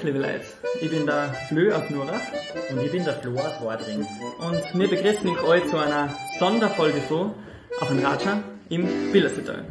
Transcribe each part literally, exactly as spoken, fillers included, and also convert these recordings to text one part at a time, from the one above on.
liebe Leute. Ich bin der Flö aus Nurach. Und ich bin der Flo aus Wadring. Und wir begrüßen euch zu einer Sonderfolge von auf den Ratscher im Billersetal.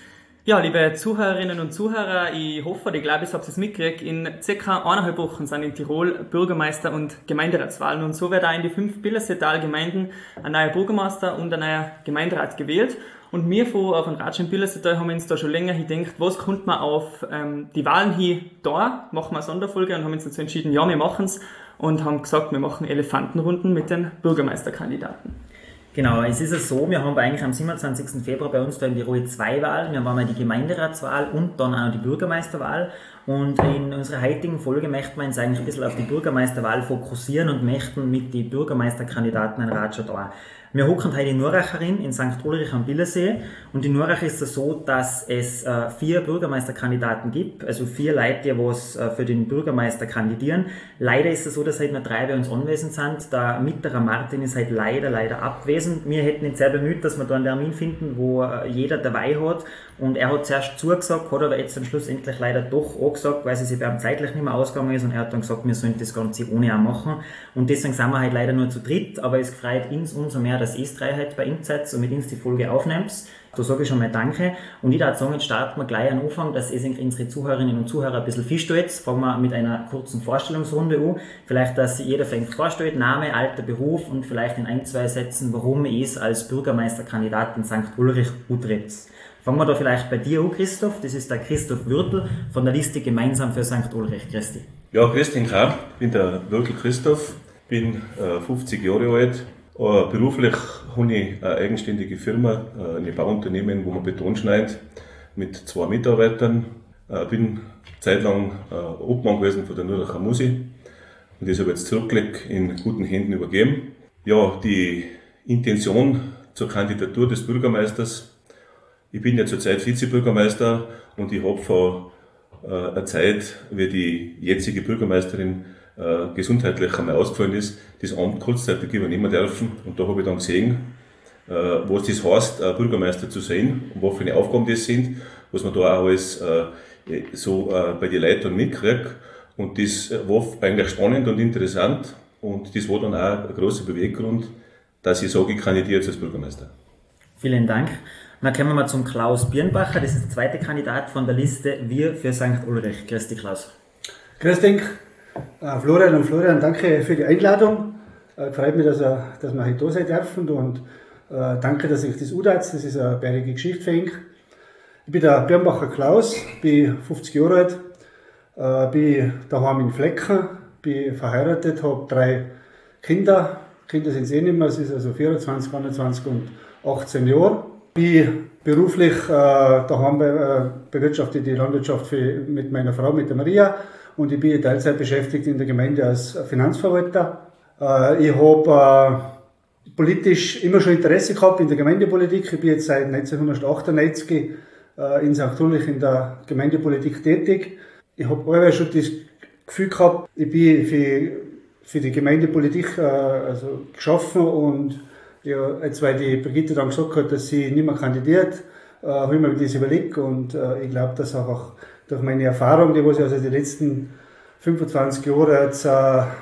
Ja, liebe Zuhörerinnen und Zuhörer, ich hoffe, ich glaube, ich habe es mitgekriegt, in circa eineinhalb Wochen sind in Tirol Bürgermeister- und Gemeinderatswahlen und so wird auch in die fünf Billersetal-Gemeinden ein neuer Bürgermeister und ein neuer Gemeinderat gewählt. Und wir von auf den Ratscher im Billersetal haben uns da schon länger gedacht, was könnte man auf ähm, die Wahlen hier da, machen wir eine Sonderfolge und haben uns dazu entschieden, ja, wir machen es und haben gesagt, wir machen Elefantenrunden mit den Bürgermeisterkandidaten. Genau, es ist ja so, wir haben eigentlich am siebenundzwanzigsten Februar bei uns da in Tirol zwei Wahlen. Wir haben einmal die Gemeinderatswahl und dann auch die Bürgermeisterwahl. Und in unserer heutigen Folge möchten wir uns eigentlich ein bisschen auf die Bürgermeisterwahl fokussieren und möchten mit den Bürgermeisterkandidaten ein Ratscher da. Wir hocken heute in Nuracherin in Sankt Ulrich am Billersee und in Nurach ist es so, dass es äh, vier Bürgermeisterkandidaten gibt, also vier Leute, die was äh, für den Bürgermeister kandidieren. Leider ist es so, dass heute nur drei bei uns anwesend sind. Der Mitterer Martin ist halt leider, leider abwesend. Wir hätten ihn sehr bemüht, dass wir da einen Termin finden, wo äh, jeder dabei hat und er hat zuerst zugesagt, hat aber jetzt am Schluss endlich leider doch angesagt, weil es sich bei ihm zeitlich nicht mehr ausgegangen ist und er hat dann gesagt, wir sollen das Ganze ohne auch machen und deswegen sind wir halt leider nur zu dritt, aber es freut uns umso mehr, dass ihr drei heute bei ihm seid und mit uns die Folge aufnehmt. Da sage ich schon mal Danke. Und ich würde sagen, jetzt starten wir gleich am Anfang, dass ihr unsere Zuhörerinnen und Zuhörer ein bisschen feststellt. Fangen wir mit einer kurzen Vorstellungsrunde an. Vielleicht, dass sich jeder fängt vorstellt, Name, Alter, Beruf und vielleicht in ein, zwei Sätzen, warum er ist als Bürgermeisterkandidat in Sankt Ulrich antritt. Fangen wir da vielleicht bei dir an, Christoph. Das ist der Christoph Würtel von der Liste Gemeinsam für Sankt Ulrich. Christi. Ja, grüß dich auch. Ich bin der Würtel Christoph, bin äh, fünfzig Jahre alt. Uh, beruflich habe ich eine eigenständige Firma, uh, ein Bauunternehmen, wo man Beton schneidet, mit zwei Mitarbeitern. Uh, bin zeitlang uh, Obmann gewesen von der Nuracher Musi und das habe ich jetzt zurückgelegt, in guten Händen übergeben. Ja, die Intention zur Kandidatur des Bürgermeisters. Ich bin ja zurzeit Vizebürgermeister und ich habe vor uh, einer Zeit, wie die jetzige Bürgermeisterin Uh, gesundheitlich einmal ausgefallen ist, das Amt kurzzeitig übernehmen dürfen. Und da habe ich dann gesehen, uh, was das heißt, uh, Bürgermeister zu sein und was für eine Aufgaben das sind, was man da auch alles uh, so uh, bei den Leuten mitkriegt. Und das war eigentlich spannend und interessant. Und das war dann auch ein großer Beweggrund, dass ich sage, ich kandidiere jetzt als Bürgermeister. Vielen Dank. Dann kommen wir mal zum Klaus Birnbacher. Das ist der zweite Kandidat von der Liste Wir für Sankt Ulrich. Grüß dich, Klaus. Grüß dich. Uh, Florian und Florian, danke für die Einladung. Uh, freut mich, dass, uh, dass wir heute da sein dürfen und uh, danke, dass ich das antat. Das ist eine bärige Geschichte für mich. Ich bin der Birnbacher Klaus, bin fünfzig Jahre alt, uh, bin daheim in Flecken, bin verheiratet, habe drei Kinder. Kinder sind es eh nicht mehr, es ist also vierundzwanzig, einundzwanzig und achtzehn Jahre. Bin beruflich uh, daheim be, uh, bewirtschafte die Landwirtschaft für, mit meiner Frau, mit der Maria. Und ich bin Teilzeit beschäftigt in der Gemeinde als Finanzverwalter. Ich habe politisch immer schon Interesse gehabt in der Gemeindepolitik. Ich bin jetzt seit neunzehnhundertachtundneunzig in Sankt Ulrich in der Gemeindepolitik tätig. Ich habe allweil schon das Gefühl gehabt, ich bin für, für die Gemeindepolitik also geschaffen. Und ja, jetzt, weil die Brigitte dann gesagt hat, dass sie nicht mehr kandidiert, habe ich mir das überlegt. Und ich glaube, dass auch durch meine Erfahrung, die ich also die letzten fünfundzwanzig Jahre jetzt äh,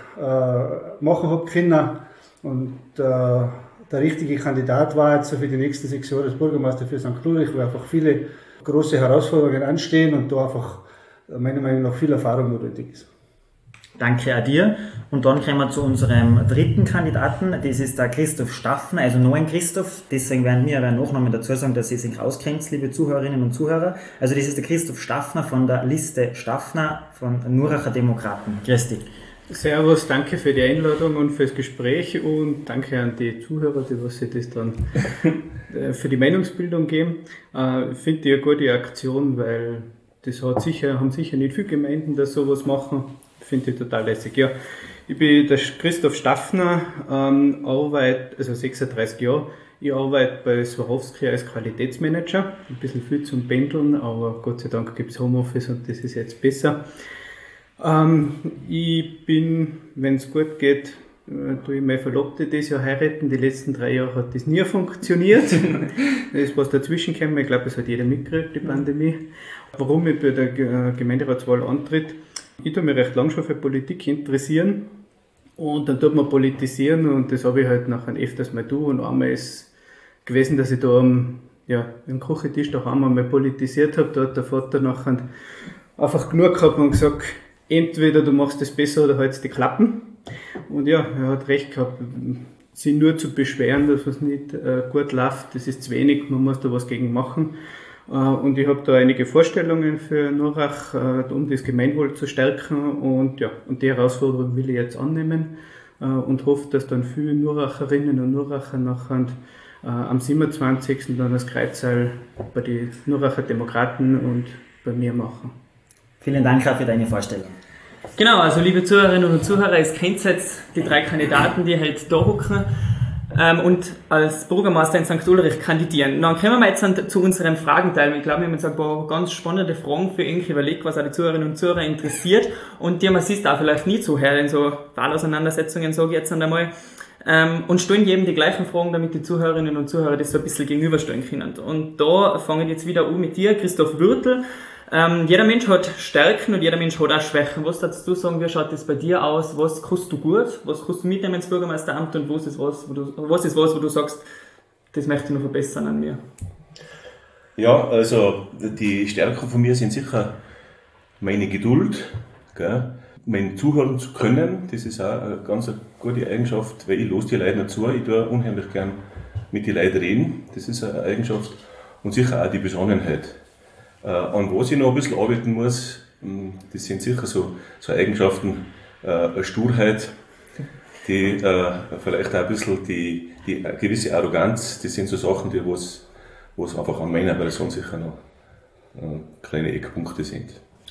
äh, machen habe können und äh, der richtige Kandidat war jetzt für die nächsten sechs Jahre als Bürgermeister für Sankt Ulrich, wo einfach viele große Herausforderungen anstehen und da einfach meiner Meinung nach viel Erfahrung notwendig ist. Danke auch dir. Und dann kommen wir zu unserem dritten Kandidaten. Das ist der Christoph Staffner, also noch ein Christoph. Deswegen werden wir aber Nachnamen dazu sagen, dass ihr sich auskennt, liebe Zuhörerinnen und Zuhörer. Also das ist der Christoph Staffner von der Liste Staffner von Nuracher Demokraten. Grüß dich. Servus, danke für die Einladung und fürs Gespräch und danke an die Zuhörer, die was sie das dann für die Meinungsbildung geben. Ich finde die eine gute Aktion, weil das hat sicher, haben sicher nicht viele Gemeinden, die sowas machen. Finde ich total lässig. Ja, ich bin der Christoph Staffner, ähm, arbeite, also sechsunddreißig Jahre. Ich arbeite bei Swarovski als Qualitätsmanager. Ein bisschen viel zum Pendeln, aber Gott sei Dank gibt es Homeoffice und das ist jetzt besser. Ähm, ich bin, wenn es gut geht, äh, tue ich meine Verlobte dieses Jahr heiraten. Die letzten drei Jahre hat das nie funktioniert. Da ist was dazwischen gekommen. Ich glaube, das hat jeder mitgekriegt, die Pandemie. Warum ich bei der Gemeinderatswahl antritt? ich tue mich recht lang schon für Politik interessieren und dann tut man politisieren und das habe ich halt nachher öfters mal tun und einmal ist gewesen, dass ich da am, ja, im Küchentisch doch einmal mal politisiert habe, da hat der Vater nachher einfach genug gehabt und gesagt, entweder du machst das besser oder hältst die Klappen. Und ja, er hat recht gehabt, sich nur zu beschweren, dass was nicht äh, gut läuft, das ist zu wenig, man muss da was gegen machen. Äh, und ich habe da einige Vorstellungen für Nurach, äh, um das Gemeinwohl zu stärken und ja, und die Herausforderung will ich jetzt annehmen äh, und hoffe, dass dann viele Nuracherinnen und Nuracher nachher äh, am siebenundzwanzigsten dann das Kreuzheil bei den Nuracher Demokraten und bei mir machen. Vielen Dank auch für deine Vorstellung. Genau, also liebe Zuhörerinnen und Zuhörer, es kennt jetzt die drei Kandidaten, die halt da hocken ähm, und als Bürgermeister in Sankt Ulrich kandidieren. Dann kommen wir jetzt zu unserem Fragenteil. Ich glaube, wir haben jetzt ein paar ganz spannende Fragen für ihn überlegt, was auch die Zuhörerinnen und Zuhörer interessiert und die man sich auch vielleicht nie zuhört in so Wahlauseinandersetzungen, sage ich jetzt einmal. Ähm, und stellen jedem die gleichen Fragen, damit die Zuhörerinnen und Zuhörer das so ein bisschen gegenüberstellen können. Und da fange ich jetzt wieder an mit dir, Christoph Würtel. Ähm, jeder Mensch hat Stärken und jeder Mensch hat auch Schwächen. Was würdest du sagen, wie schaut das bei dir aus? Was kannst du gut? Was kannst du mitnehmen ins Bürgermeisteramt und was ist was, wo du, was ist was, wo du sagst, das möchte ich noch verbessern an mir? Ja, also die Stärken von mir sind sicher meine Geduld, gell? Mein Zuhören zu können, das ist auch eine ganz gute Eigenschaft, weil ich los die Leute nicht zu, ich tue unheimlich gern mit den Leuten reden, das ist eine Eigenschaft und sicher auch die Besonnenheit. Äh, an was ich noch ein bisschen arbeiten muss, das sind sicher so, so Eigenschaften, äh, eine Sturheit, die äh, vielleicht auch ein bisschen die, die gewisse Arroganz, das sind so Sachen, die was, was einfach an meiner Person sicher noch äh, kleine Eckpunkte sind.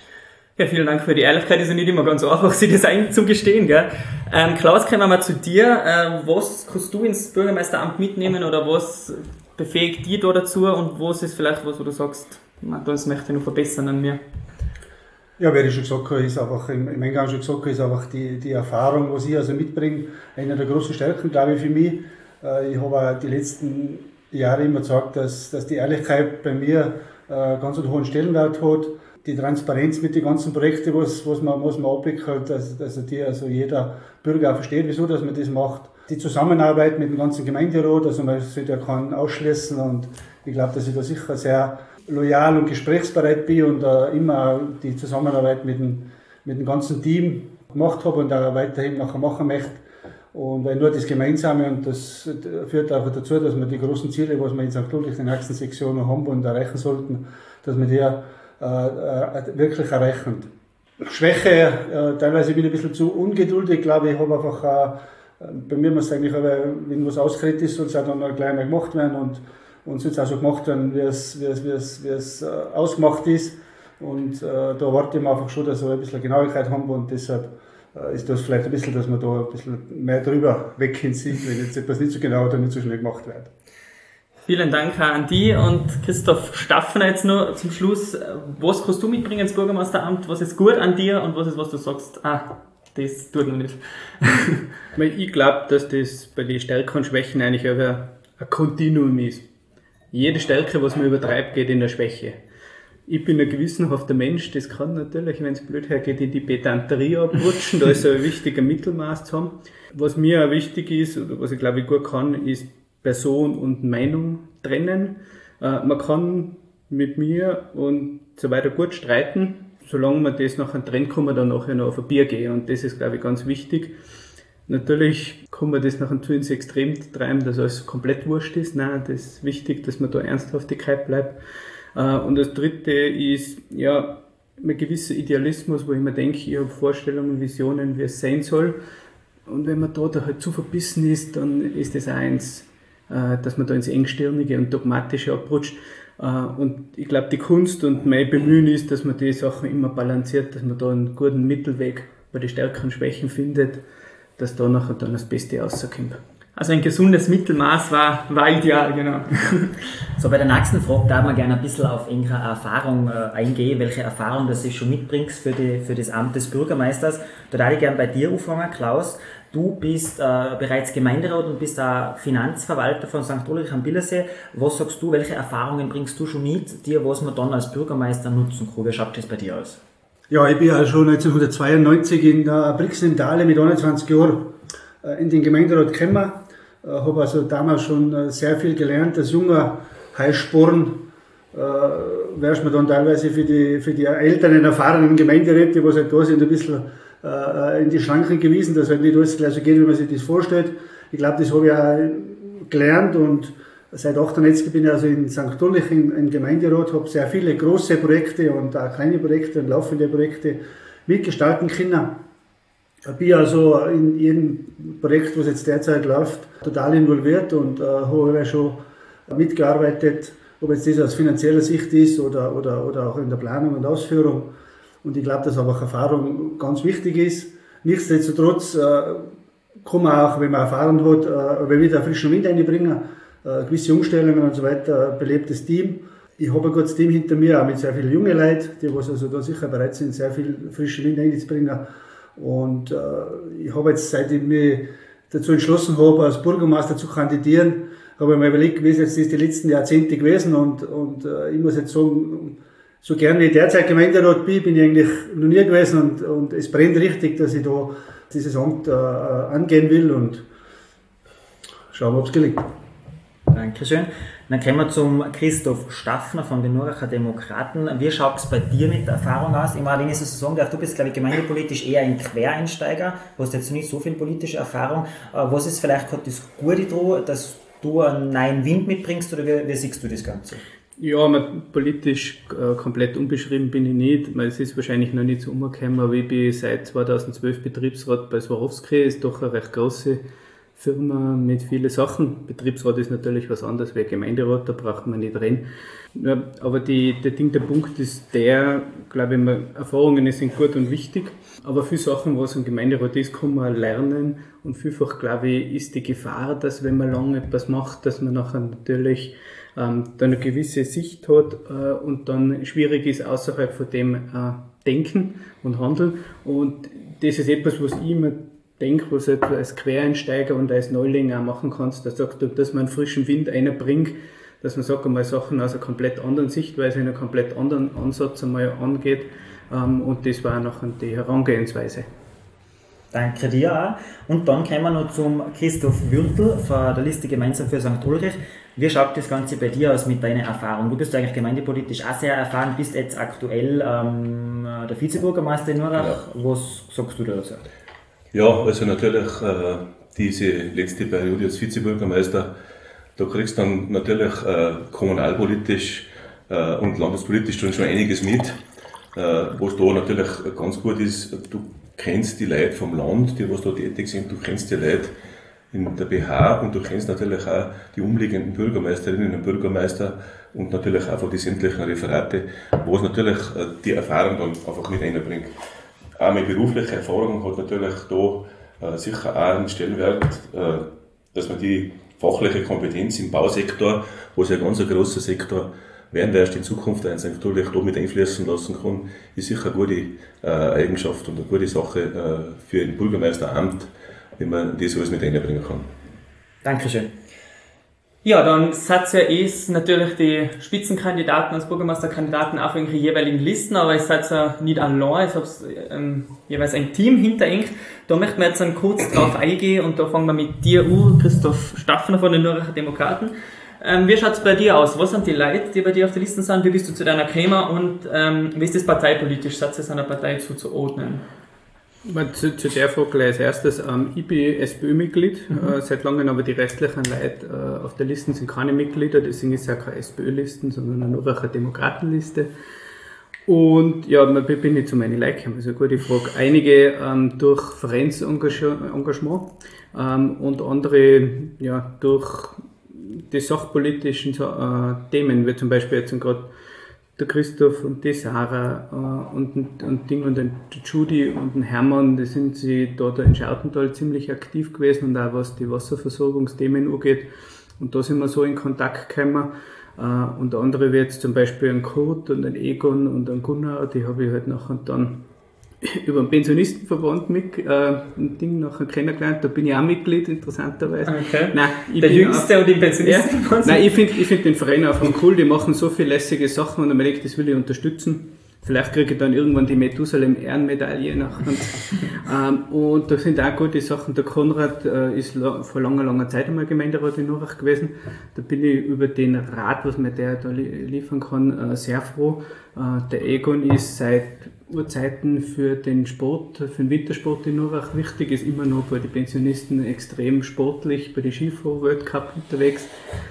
Ja, vielen Dank für die Ehrlichkeit. Das ist nicht immer ganz einfach, sich das einzugestehen, gell? Ähm, Klaus, kommen wir mal zu dir. Äh, was kannst du ins Bürgermeisteramt mitnehmen oder was befähigt dich da dazu und was ist vielleicht was, wo du sagst, das möchte ich noch verbessern an mir? Ja, wie ich schon gesagt habe, ist einfach, im Eingang schon gesagt habe, ist einfach die, die Erfahrung, was ich also mitbringe, eine der großen Stärken, glaube ich, für mich. Ich habe auch die letzten Jahre immer gesagt, dass, dass die Ehrlichkeit bei mir ganz einen hohen Stellenwert hat. Die Transparenz mit den ganzen Projekten, was, was man, was man abwickelt, dass, dass die, also jeder Bürger auch versteht, wieso dass man das macht. Die Zusammenarbeit mit dem ganzen Gemeinderat, also man sollte ja keinen ausschließen und ich glaube, dass ich da sicher sehr loyal und gesprächsbereit bin und äh, immer die Zusammenarbeit mit dem, mit dem ganzen Team gemacht habe und auch weiterhin nachher machen möchte. Und weil nur das Gemeinsame und das führt auch dazu, dass wir die großen Ziele, was wir in Sankt Ulrich in den nächsten sechs Jahren noch haben und erreichen sollten, dass wir die äh, äh, wirklich erreichen. Schwäche, äh, teilweise bin ich ein bisschen zu ungeduldig, glaube ich, ich habe einfach, äh, bei mir muss es eigentlich, wenn was ausgeredet ist, soll es auch dann gleich mal gemacht werden und und soll es auch so gemacht werden, wie es, wie es, wie es, wie es äh, ausgemacht ist. Und äh, da erwarte ich mir einfach schon, dass wir ein bisschen Genauigkeit haben und deshalb äh, ist das vielleicht ein bisschen, dass wir da ein bisschen mehr drüber weggehen sind, wenn jetzt etwas nicht so genau oder nicht so schnell gemacht wird. Vielen Dank auch an die und Christoph Staffner jetzt noch zum Schluss. Was kannst du mitbringen ins Bürgermeisteramt? Was ist gut an dir und was ist, was du sagst, ah, das tut noch nicht? Ich glaube, dass das bei den Stärken und Schwächen eigentlich aber ein Kontinuum ist. Jede Stärke, was man übertreibt, geht in der Schwäche. Ich bin ein gewissenhafter Mensch, das kann natürlich, wenn es blöd hergeht, in die Pedanterie abrutschen, da ist ein wichtiger Mittelmaß zu haben. Was mir auch wichtig ist, oder was ich glaube ich gut kann, ist Person und Meinung trennen. Man kann mit mir und so weiter gut streiten, solange man das nachher trennt, kann man dann nachher noch auf ein Bier gehen und das ist glaube ich ganz wichtig. Natürlich kann man das nachher zu ins Extrem treiben, dass alles komplett wurscht ist. Nein, das ist wichtig, dass man da Ernsthaftigkeit bleibt. Und das Dritte ist, ja, ein gewisser Idealismus, wo ich mir denke, ich habe Vorstellungen, Visionen, wie es sein soll. Und wenn man da, da halt zu verbissen ist, dann ist das eins, dass man da ins Engstirnige und Dogmatische abrutscht. Und ich glaube, die Kunst und mein Bemühen ist, dass man die Sachen immer balanciert, dass man da einen guten Mittelweg bei den Stärken und Schwächen findet, dass da nachher dann das Beste rauskommt. Also ein gesundes Mittelmaß war, war ideal, genau. So, bei der nächsten Frage darf man gerne ein bisschen auf eure Erfahrung äh, eingehen, welche Erfahrung das du schon mitbringst für, die, für das Amt des Bürgermeisters. Da darf ich gerne bei dir anfangen, Klaus. Du bist äh, bereits Gemeinderat und bist auch Finanzverwalter von Sankt Ulrich am Billersee. Was sagst du, welche Erfahrungen bringst du schon mit, dir, was man dann als Bürgermeister nutzen kann? Wie schaut das bei dir aus? Ja, ich bin ja schon neunzehnhundertzweiundneunzig in äh, Brixen im Tale mit einundzwanzig Jahren äh, in den Gemeinderat gekommen. Äh, habe also damals schon äh, sehr viel gelernt. Als junger Heißsporn äh, wärst man dann teilweise für die, für die älteren, erfahrenen Gemeinderäte, die halt da sind, ein bisschen äh, in die Schranken gewiesen, dass halt nicht alles gleich so geht, wie man sich das vorstellt. Ich glaube, das habe ich auch gelernt und seit achtundneunzig bin ich also in Sankt Ulrich im Gemeinderat, habe sehr viele große Projekte und auch kleine Projekte und laufende Projekte mitgestalten können. Ich bin also in jedem Projekt, was jetzt derzeit läuft, total involviert und äh, habe schon mitgearbeitet, ob jetzt das aus finanzieller Sicht ist oder, oder, oder auch in der Planung und Ausführung. Und ich glaube, dass einfach Erfahrung ganz wichtig ist. Nichtsdestotrotz äh, kann man auch, wenn man Erfahrung hat, äh, wieder frischen Wind einbringen. Gewisse Umstellungen und so weiter, ein belebtes Team. Ich habe ein gutes Team hinter mir, auch mit sehr vielen jungen Leuten, die was also da sicher bereit sind, sehr viel frischen Wind einzubringen. Und äh, ich habe jetzt, seit ich mich dazu entschlossen habe, als Bürgermeister zu kandidieren, habe ich mir überlegt, wie es jetzt ist die letzten Jahrzehnte gewesen und, und äh, ich muss jetzt sagen, so gern wie ich derzeit Gemeinderat bin, bin ich eigentlich noch nie gewesen und, und es brennt richtig, dass ich da dieses Amt äh, angehen will und schauen, ob es gelingt. Dankeschön. Dann kommen wir zum Christoph Staffner von den Nurracher Demokraten. Wie schaut es bei dir mit der Erfahrung aus? Ich meine, wenn ich so sagen darf, du bist, glaube ich, gemeindepolitisch eher ein Quereinsteiger, du hast jetzt nicht so viel politische Erfahrung. Was ist vielleicht gerade das Gute daran, dass du einen neuen Wind mitbringst oder wie, wie siehst du das Ganze? Ja, politisch äh, komplett unbeschrieben bin ich nicht. Es ist wahrscheinlich noch nicht so umgekommen, aber ich bin seit zweitausendzwölf Betriebsrat bei Swarovski, ist doch eine recht große Firma mit vielen Sachen. Betriebsrat ist natürlich was anderes wie Gemeinderat, da braucht man nicht reden. Ja, aber die, der Ding, der Punkt ist der, glaube ich, man, Erfahrungen sind gut und wichtig, aber viele Sachen, was im Gemeinderat ist, kann man lernen und vielfach, glaube ich, ist die Gefahr, dass wenn man lange etwas macht, dass man nachher natürlich ähm, dann eine gewisse Sicht hat äh, und dann schwierig ist, außerhalb von dem äh, denken und handeln. Und das ist etwas, was ich immer denke, was du als Quereinsteiger und als Neuling auch machen kannst, dass, sagt, dass man einen frischen Wind einbringt, dass man sagt, einmal Sachen aus einer komplett anderen Sichtweise, in einem komplett anderen Ansatz einmal angeht. Und das war nachher die Herangehensweise. Danke dir auch. Und dann kommen wir noch zum Christoph Würtel von der Liste Gemeinsam für Sankt Ulrich. Wie schaut das Ganze bei dir aus mit deiner Erfahrung? Du bist eigentlich gemeindepolitisch auch sehr erfahren, bist jetzt aktuell ähm, der Vizebürgermeister in Nurrach. Ja. Was sagst du dazu? Ja, also natürlich äh, diese letzte Periode als Vizebürgermeister, da kriegst du dann natürlich äh, kommunalpolitisch äh, und landespolitisch schon, schon einiges mit. Äh, was da natürlich ganz gut ist, du kennst die Leute vom Land, die was da tätig sind, du kennst die Leute in der B H und du kennst natürlich auch die umliegenden Bürgermeisterinnen und Bürgermeister und natürlich einfach die sämtlichen Referate, wo es natürlich äh, die Erfahrung dann einfach mit einbringt. Auch mit beruflicher Erfahrung hat natürlich da äh, sicher auch einen Stellenwert, äh, dass man die fachliche Kompetenz im Bausektor, wo es ja ein ganz ein grosser Sektor werden wird, erst in Zukunft natürlich da mit einfließen lassen kann, ist sicher eine gute äh, Eigenschaft und eine gute Sache äh, für ein Bürgermeisteramt, wenn man das alles mit einbringen kann. Dankeschön. Ja, dann seid ihr eh natürlich die Spitzenkandidaten als Bürgermeisterkandidaten auf ihre jeweiligen Listen, aber ihr seid ja nicht allein, es habt ähm, jeweils ein Team hinter euch. Da möchten wir jetzt dann kurz drauf eingehen und da fangen wir mit dir an, Christoph Staffner von den Nurracher Demokraten. Ähm, wie schaut es bei dir aus? Was sind die Leute, die bei dir auf der Liste sind? Wie bist du zu deiner gekommen und ähm, wie ist das parteipolitisch? Seid ihr einer Partei zuzuordnen? Zu, zu der Frage gleich als erstes. Ähm, ich bin SPÖ-Mitglied, mhm. äh, seit langem, aber die restlichen Leute äh, auf der Liste sind keine Mitglieder, deswegen ist es ja keine SPÖ-Liste, sondern eine Nurracher Demokratenliste. Und ja, wie bin ich zu meinen Leuten gekommen? Das ist eine gute Frage. Einige ähm, durch Vereinsengagement ähm, und andere ja, durch die sachpolitischen äh, Themen, wie zum Beispiel jetzt gerade der Christoph und die Sarah äh, und, und Ding und die Judy und den Hermann, die sind sie da, da in Schautental ziemlich aktiv gewesen und auch was die Wasserversorgungsthemen angeht. Und da sind wir so in Kontakt gekommen. Äh, und andere wie jetzt zum Beispiel ein Kurt und ein Egon und ein Gunnar, die habe ich halt nachher dann über den Pensionistenverband mit, äh, ein Ding nachher kennengelernt, da bin ich auch Mitglied, interessanterweise. Okay. Nein, ich der bin Jüngste auch, und im Pensionistenverband? Ja, nein, ich finde ich find den Verein einfach cool, die machen so viele lässige Sachen und ich denke, das will ich unterstützen. Vielleicht kriege ich dann irgendwann die Methusalem-Ehrenmedaille nachher. ähm, und da sind auch gute Sachen. Der Konrad äh, ist la- vor langer, langer Zeit einmal Gemeinderat in Nurach gewesen. Da bin ich über den Rat, was mir der da li- liefern kann, äh, sehr froh. Äh, der Egon ist seit Urzeiten für den Sport, für den Wintersport in Nurach wichtig, ist immer noch bei den Pensionisten extrem sportlich, bei den Skifahr-Weltcup unterwegs.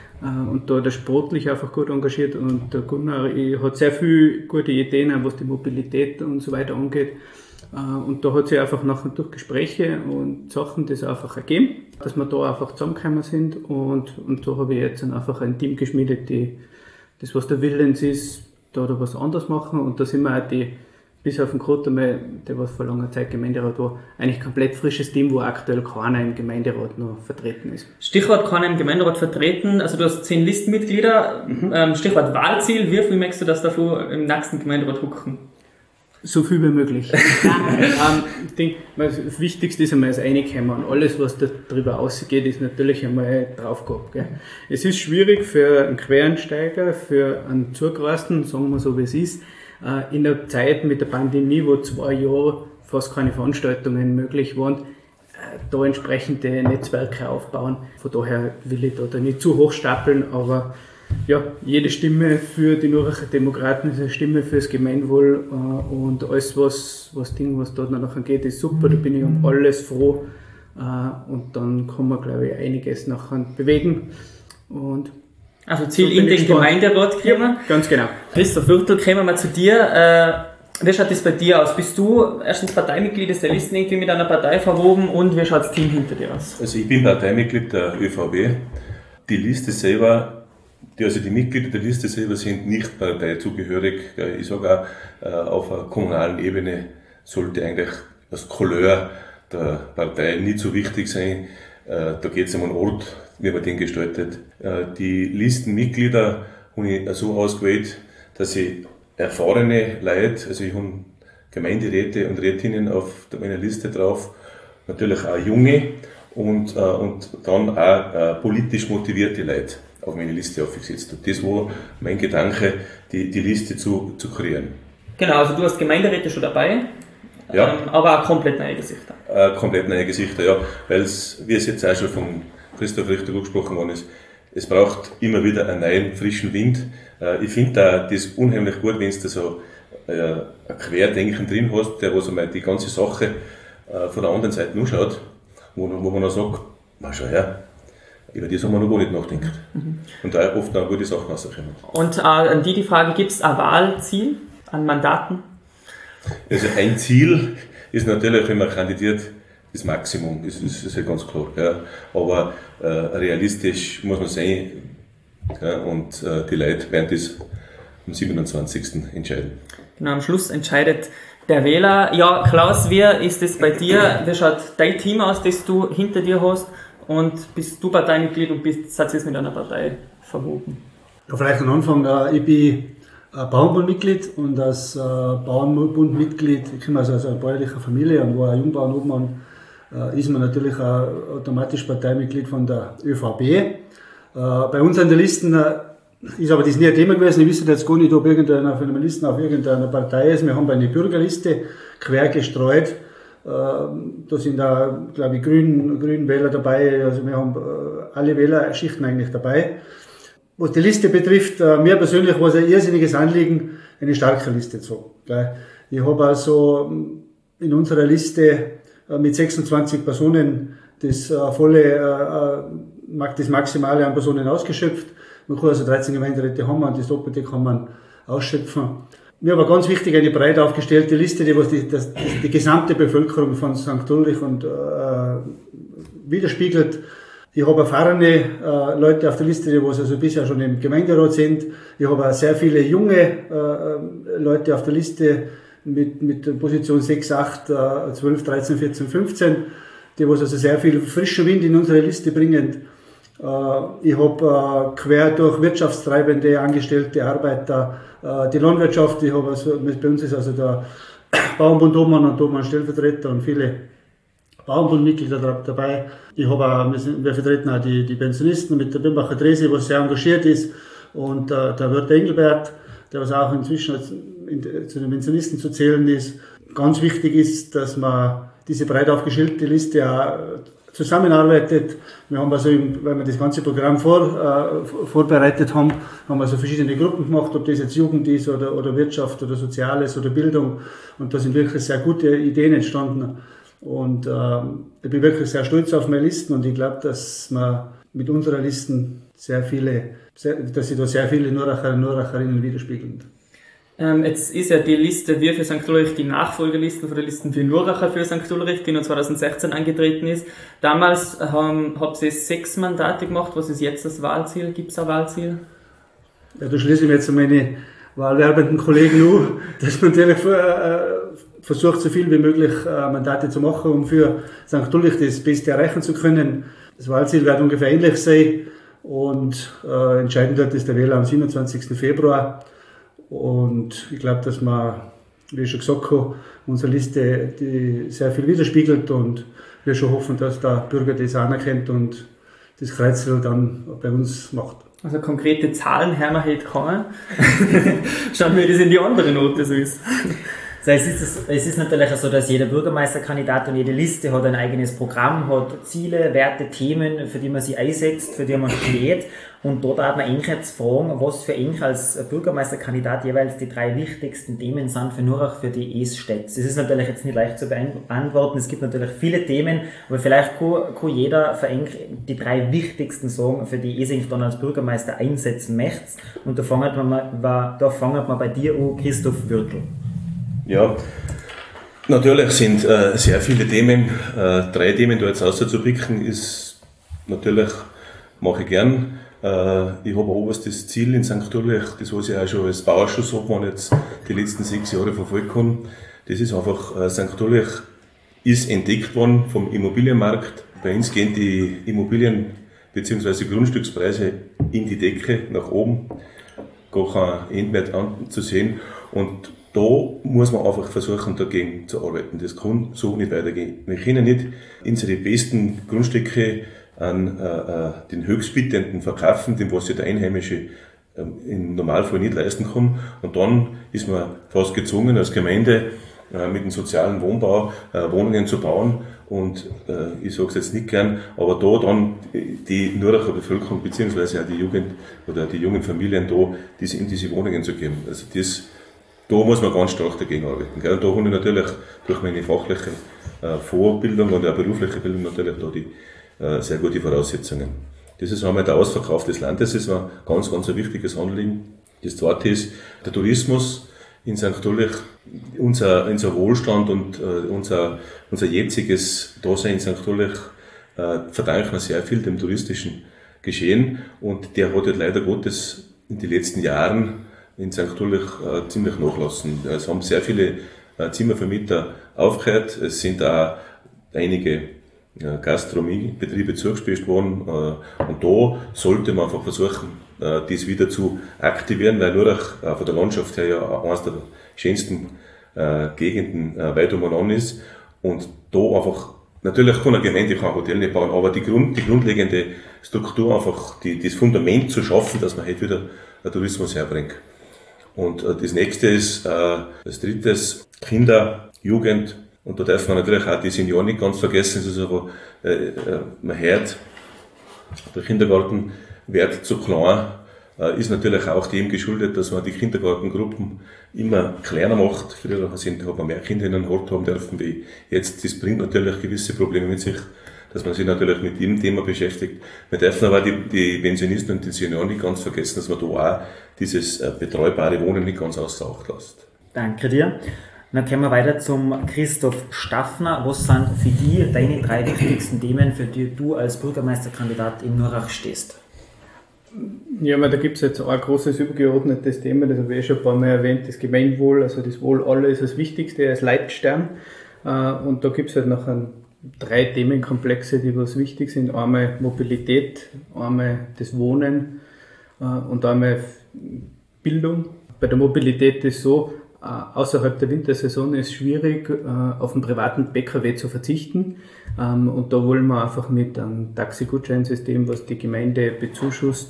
Und da hat er sportlich einfach gut engagiert und der Gunnar hat sehr viele gute Ideen, was die Mobilität und so weiter angeht. Und da hat sich einfach nachher durch Gespräche und Sachen das einfach ergeben, dass wir da einfach zusammengekommen sind und, und da habe ich jetzt dann einfach ein Team geschmiedet, die das, was der Willens ist, da oder was anderes machen und da sind wir auch die bis auf den Kurt einmal, der was vor langer Zeit Gemeinderat war, eigentlich komplett frisches Team, wo aktuell keiner im Gemeinderat noch vertreten ist. Stichwort keiner im Gemeinderat vertreten, also du hast zehn Listenmitglieder, mhm. ähm, Stichwort Wahlziel, wie viel möchtest du, dass davor im nächsten Gemeinderat hucken? So viel wie möglich. ähm, ich denke, das Wichtigste ist einmal das Reinkommen und alles, was da drüber ausgeht, ist natürlich einmal drauf gehabt. Gell. Es ist schwierig für einen Quereinsteiger, für einen Zugereisten, sagen wir so wie es ist, in der Zeit mit der Pandemie, wo zwei Jahre fast keine Veranstaltungen möglich waren, da entsprechende Netzwerke aufbauen. Von daher will ich da nicht zu hoch stapeln, aber ja, jede Stimme für die Nuracher Demokraten ist eine Stimme fürs Gemeinwohl und alles, was, was Ding, was dort nachher geht, ist super, da bin ich um alles froh und dann kann man, glaube ich, einiges nachher bewegen und also Ziel so in den Gemeinderat kommen. Ja, ganz genau. Christoph Wirtel, kommen wir zu dir. Äh, wie schaut das bei dir aus? Bist du erstens Parteimitglied, ist der Listen irgendwie mit einer Partei verwoben und wie schaut das Team hinter dir aus? Also ich bin Parteimitglied der ÖVP. Die Liste selber, die, also die Mitglieder der Liste selber sind nicht parteizugehörig. Ich sage auch, auf einer kommunalen Ebene sollte eigentlich das Couleur der Partei nicht so wichtig sein. Da geht es um einen Ort, wie man den gestaltet. Die Listenmitglieder habe ich so ausgewählt, dass ich erfahrene Leute, also ich habe Gemeinderäte und Rätinnen auf meiner Liste drauf, natürlich auch junge und, und dann auch politisch motivierte Leute auf meine Liste aufgesetzt. Und das war mein Gedanke, die, die Liste zu, zu kreieren. Genau, also du hast Gemeinderäte schon dabei. Ja. Ähm, aber auch komplett neue Gesichter. Äh, komplett neue Gesichter, ja. Weil es, wie es jetzt auch schon von Christoph richtig angesprochen worden ist, es braucht immer wieder einen neuen, frischen Wind. Äh, ich finde das unheimlich gut, wenn du so äh, ein Querdenken drin hast, der was einmal die ganze Sache äh, von der anderen Seite anschaut, wo, wo man dann sagt, na schau her, über das haben wir noch gar nicht nachgedacht. Mhm. Und da oft auch gute Sachen rauskommen. Und äh, an die die Frage, gibt es ein Wahlziel an Mandaten? Also ein Ziel ist natürlich, wenn man kandidiert, das Maximum, das ist, das ist ja ganz klar. Ja. Aber äh, realistisch muss man sein, ja, und äh, die Leute werden das am siebenundzwanzigsten entscheiden. Genau, am Schluss entscheidet der Wähler. Ja, Klaus, wie ist es bei dir? Wie schaut dein Team aus, das du hinter dir hast? Und bist du Parteimitglied und bist jetzt mit einer Partei verwoben? Ja, vielleicht am Anfang, äh, ich bin Bauernbundmitglied und als äh, Bauernbundmitglied, ich komme also aus einer bäuerlichen Familie und war ein Jungbauernobmann, äh, ist man natürlich auch automatisch Parteimitglied von der ÖVP. Äh, bei uns an der Listen äh, ist aber das nie ein Thema gewesen. Ich wüsste jetzt gar nicht, ob irgendeiner von den Listen auf irgendeiner Partei ist. Wir haben eine Bürgerliste quer gestreut. Äh, da sind da, glaube ich, Grün, Grünwähler dabei. Also wir haben äh, alle Wählerschichten eigentlich dabei. Was die Liste betrifft, äh, mir persönlich war es ein irrsinniges Anliegen, eine starke Liste zu haben. Ich habe also in unserer Liste äh, mit sechsundzwanzig Personen das äh, volle, äh, das Maximale an Personen ausgeschöpft. Man kann also dreizehn Gemeinderäte haben und das Doppelte kann man ausschöpfen. Mir war ganz wichtig eine breit aufgestellte Liste, die was die, das, die gesamte Bevölkerung von Sankt Ulrich und, äh, widerspiegelt. Ich habe erfahrene äh, Leute auf der Liste, die was also bisher schon im Gemeinderat sind. Ich habe auch sehr viele junge äh, Leute auf der Liste mit, mit der Position sechs, acht, zwölf, dreizehn, vierzehn, fünfzehn, die was also sehr viel frischen Wind in unsere Liste bringen. Äh, ich habe äh, quer durch Wirtschaftstreibende, Angestellte, Arbeiter, äh, die Landwirtschaft. Ich habe also, bei uns ist also der Bauernbund Obmann und Obmann Stellvertreter und viele Bauernbundmitglieder dabei. Ich habe auch, wir, sind, wir vertreten auch die, die Pensionisten mit der Bimbacher Dresi, was sehr engagiert ist, und äh, der Wirt Engelbert, der was auch inzwischen in, zu den Pensionisten zu zählen ist. Ganz wichtig ist, dass man diese breit aufgestellte Liste auch zusammenarbeitet. Wir haben also, weil wir das ganze Programm vor, äh, vorbereitet haben, haben wir so verschiedene Gruppen gemacht, ob das jetzt Jugend ist oder, oder Wirtschaft oder Soziales oder Bildung. Und da sind wirklich sehr gute Ideen entstanden. Und äh, ich bin wirklich sehr stolz auf meine Listen und ich glaube, dass wir mit unserer Listen sehr viele, sehr, dass sich da sehr viele Nuracher und Nuracherinnen widerspiegeln. Ähm, jetzt ist ja die Liste Wir für Sankt Ulrich die Nachfolgeliste von der Listen für Nuracher für Sankt Ulrich, die noch zwanzig sechzehn angetreten ist. Damals ähm, habt ihr sechs Mandate gemacht. Was ist jetzt das Wahlziel? Gibt es ein Wahlziel? Ja, da schließe ich mir jetzt meine wahlwerbenden Kollegen an, dass man natürlich äh, versucht, so viel wie möglich äh, Mandate zu machen, um für Sankt Ulrich das Beste erreichen zu können. Das Wahlziel wird ungefähr ähnlich sein und äh, entscheiden wird ist der Wähler am siebenundzwanzigsten Februar. Und ich glaube, dass wir, wie ich schon gesagt habe, unsere Liste die sehr viel widerspiegelt und wir schon hoffen, dass der Bürger das anerkennt und das Kreuzel dann bei uns macht. Also konkrete Zahlen haben wir heute keine. Schauen wir, wie das in die andere Note so ist. So, es, ist, es ist natürlich so, dass jeder Bürgermeisterkandidat und jede Liste hat ein eigenes Programm, hat Ziele, Werte, Themen, für die man sich einsetzt, für die man steht. Und dort darf man eigentlich jetzt fragen, was für eigentlich als Bürgermeisterkandidat jeweils die drei wichtigsten Themen sind für Nurach, für die es steht. Das ist natürlich jetzt nicht leicht zu beantworten. Es gibt natürlich viele Themen, aber vielleicht kann, kann jeder für die drei wichtigsten sagen, für die es sich dann als Bürgermeister einsetzen möchte. Und da fangen wir, mal, da fangen wir bei dir an, Christoph Würtl. Ja, natürlich sind äh, sehr viele Themen, äh, drei Themen da jetzt auszupicken, ist natürlich, mache ich gern. Äh, ich habe ein oberstes Ziel in Sankt Ulrich, das was ich auch schon als Bauausschuss habe, wenn jetzt die letzten sechs Jahre verfolgt kann. Das ist einfach, äh, Sankt Ulrich ist entdeckt worden vom Immobilienmarkt. Bei uns gehen die Immobilien bzw. Grundstückspreise in die Decke, nach oben, gar kein Ende mehr anzusehen. Und da muss man einfach versuchen, dagegen zu arbeiten. Das kann so nicht weitergehen. Wir können nicht unsere besten Grundstücke an äh, den Höchstbietenden verkaufen, dem was sich der Einheimische äh, im Normalfall nicht leisten kann. Und dann ist man fast gezwungen, als Gemeinde äh, mit dem sozialen Wohnbau äh, Wohnungen zu bauen. Und äh, ich sage es jetzt nicht gern, aber da dann die Nuracher Bevölkerung beziehungsweise auch die Jugend oder die jungen Familien da diese, in diese Wohnungen zu geben. Also das Da muss man ganz stark dagegen arbeiten. Gell? Und da habe ich natürlich durch meine fachliche äh, Vorbildung und auch berufliche Bildung natürlich da die äh, sehr gute Voraussetzungen. Das ist einmal der Ausverkauf des Landes, das ist ein ganz, ganz ein wichtiges Anliegen. Das zweite ist der Tourismus in Sankt Ulrich. Unser, unser Wohlstand und äh, unser, unser jetziges Dasein in Sankt Ulrich äh, verdanken wir sehr viel dem touristischen Geschehen und der hat halt leider Gottes in den letzten Jahren in Sankt Ulrich äh, ziemlich nachlassen. Es haben sehr viele äh, Zimmervermieter aufgehört. Es sind auch einige äh, Gastronomiebetriebe zugespielt worden. Äh, und da sollte man einfach versuchen, äh, das wieder zu aktivieren, weil Nurach äh, von der Landschaft her ja eines der schönsten äh, Gegenden äh, weit umeinander ist. Und da einfach, natürlich kann eine Gemeinde kein Hotel nicht bauen, aber die, Grund, die grundlegende Struktur einfach, die, das Fundament zu schaffen, dass man halt wieder einen Tourismus herbringt. Und äh, das nächste ist, äh, das drittes, Kinder, Jugend. Und da darf man natürlich auch die Senioren nicht ganz vergessen. Es ist aber, äh, äh, man hört, der Kindergarten wird zu klein, äh, ist natürlich auch dem geschuldet, dass man die Kindergartengruppen immer kleiner macht. Früher sind, hat man mehr Kinder in einem Hort haben dürfen wie jetzt. Das bringt natürlich gewisse Probleme mit sich, dass man sich natürlich mit jedem Thema beschäftigt. Wir dürfen aber die, die Pensionisten und die Senioren nicht ganz vergessen, dass man da auch dieses äh, betreubare Wohnen nicht ganz außer Acht lässt. Danke dir. Dann kommen wir weiter zum Christoph Staffner. Was sind für dich deine drei wichtigsten Themen, für die du als Bürgermeisterkandidat in Nurach stehst? Ja, da gibt es jetzt ein großes übergeordnetes Thema, das habe ich schon ein paar Mal erwähnt, das Gemeinwohl, also das Wohl aller ist das Wichtigste als Leitstern. Und da gibt es halt noch ein, drei Themenkomplexe, die was wichtig sind. Einmal Mobilität, einmal das Wohnen und einmal Bildung. Bei der Mobilität ist so, außerhalb der Wintersaison ist es schwierig, auf einen privaten P K W zu verzichten. Und da wollen wir einfach mit einem Taxigutscheinsystem, was die Gemeinde bezuschusst,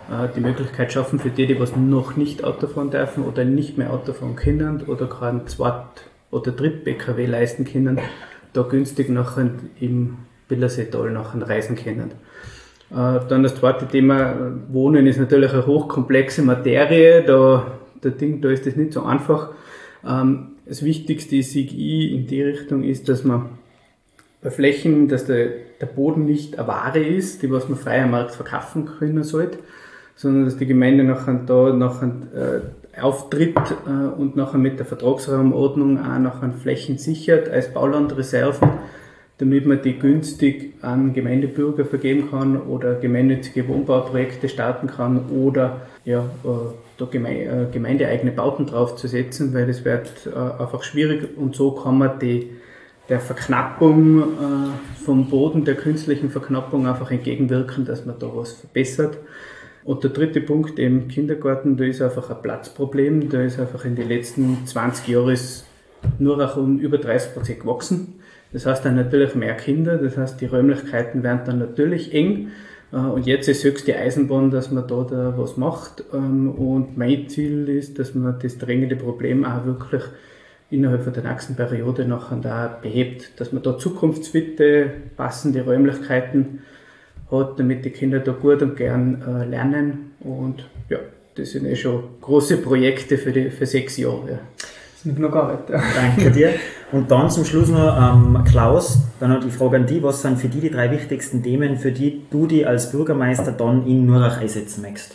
die Möglichkeit schaffen für die, die was noch nicht Auto fahren dürfen oder nicht mehr Auto fahren können oder gerade ein Zweit- oder Dritt-B K W leisten können, da günstig nachher im Billerseetal nachher reisen können. Dann das zweite Thema, Wohnen ist natürlich eine hochkomplexe Materie, da, der Ding, da ist das nicht so einfach. Das Wichtigste, sehe ich, in die Richtung ist, dass man bei Flächen, dass der, der Boden nicht eine Ware ist, die was man frei am Markt verkaufen können sollte, sondern dass die Gemeinde nachher da nachher äh, auftritt äh, und nachher mit der Vertragsraumordnung auch nachher Flächen sichert als Baulandreserven, damit man die günstig an Gemeindebürger vergeben kann oder gemeinnützige Wohnbauprojekte starten kann oder ja, äh, da geme äh, gemeindeeigene Bauten draufzusetzen, weil das wird äh, einfach schwierig und so kann man die der Verknappung äh, vom Boden, der künstlichen Verknappung einfach entgegenwirken, dass man da was verbessert. Und der dritte Punkt, eben Kindergarten, da ist einfach ein Platzproblem, da ist einfach in den letzten zwanzig Jahren nur auch um über dreißig Prozent gewachsen. Das heißt dann natürlich mehr Kinder, das heißt die Räumlichkeiten werden dann natürlich eng. Äh, und jetzt ist höchste Eisenbahn, dass man da, da was macht. Ähm, und mein Ziel ist, dass man das drängende Problem auch wirklich innerhalb von der nächsten Periode nachher da behebt, dass man da zukunftsfitte, passende Räumlichkeiten hat, damit die Kinder da gut und gern äh, lernen. Und ja, das sind eh schon große Projekte für, die, für sechs Jahre. Ja. Das ist noch gar nicht. Ja. Danke dir. Und dann zum Schluss noch ähm, Klaus, dann noch die Frage an dich, was sind für dich die drei wichtigsten Themen, für die du dich als Bürgermeister dann in Nurach einsetzen möchtest?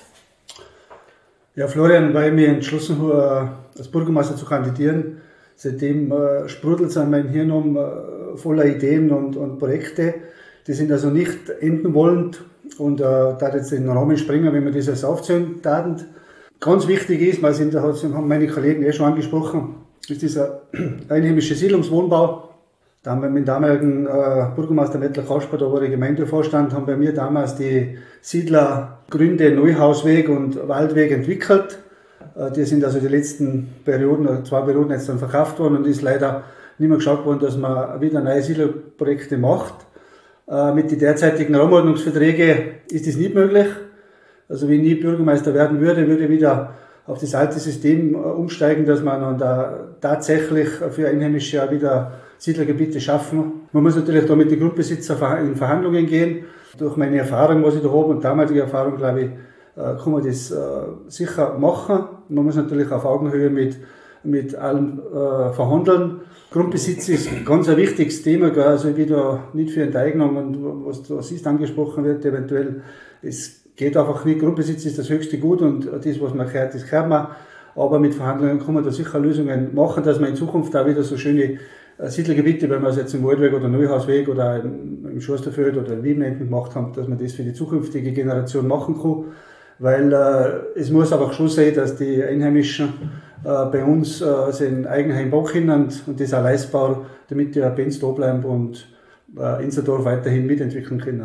Ja, Florian, weil ich mich entschlossen habe, als Bürgermeister zu kandidieren, seitdem äh, sprudelt es an mein Hirn um äh, voller Ideen und, und Projekte. Die sind also nicht enden wollend und äh, da jetzt in den Rahmen springen, wenn wir das als aufzählen taten. Ganz wichtig ist, weil sind, haben meine Kollegen eh schon angesprochen, ist dieser einheimische Siedlungswohnbau. Da haben wir mit dem damaligen äh, Bürgermeister Mettler Kasper, da war ich Gemeindevorstand, haben bei mir damals die Siedlergründe Neuhausweg und Waldweg entwickelt. Äh, die sind also die letzten Perioden, zwei Perioden jetzt dann verkauft worden und ist leider nicht mehr geschaut worden, dass man wieder neue Siedlerprojekte macht. Äh, mit den derzeitigen Raumordnungsverträgen ist das nicht möglich. Also wenn ich nie Bürgermeister werden würde, würde ich wieder auf das alte System umsteigen, dass man dann da tatsächlich für Einheimische auch wieder Siedlergebiete schaffen. Man muss natürlich da mit den Grundbesitzern in Verhandlungen gehen. Durch meine Erfahrung, was ich da habe und damalige Erfahrung, glaube ich, kann man das sicher machen. Man muss natürlich auf Augenhöhe mit, mit allen äh, verhandeln. Grundbesitz ist ein ganz ein wichtiges Thema, gell? Also wieder nicht für Enteignung und was da ist angesprochen wird, eventuell, es geht einfach nicht. Grundbesitz ist das höchste Gut und das, was man gehört, das gehört man. Aber mit Verhandlungen kann man da sicher Lösungen machen, dass man in Zukunft auch wieder so schöne Siedlergebiete, wenn wir es jetzt im Waldweg oder Neuhausweg oder im, im Schorsterfeld oder in Wiebenenden gemacht haben, dass man das für die zukünftige Generation machen kann. Weil äh, es muss einfach schon sein, dass die Einheimischen äh, bei uns äh, sein Eigenheim bauen können und, und das auch leistbar, damit die Benz da bleiben und äh, Inserdorf weiterhin mitentwickeln können.